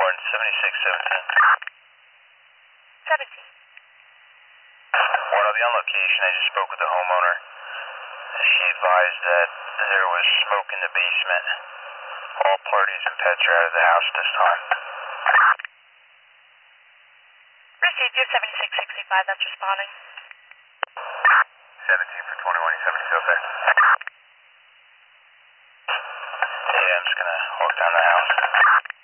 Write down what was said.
17. Well, I'll be on location. I just spoke with the homeowner. She advised that there was smoke in the basement. All parties and pets are out of the house this time. Received you 7665, that's responding. 17 for 21, 72, okay. Yeah, I'm just gonna walk down the house.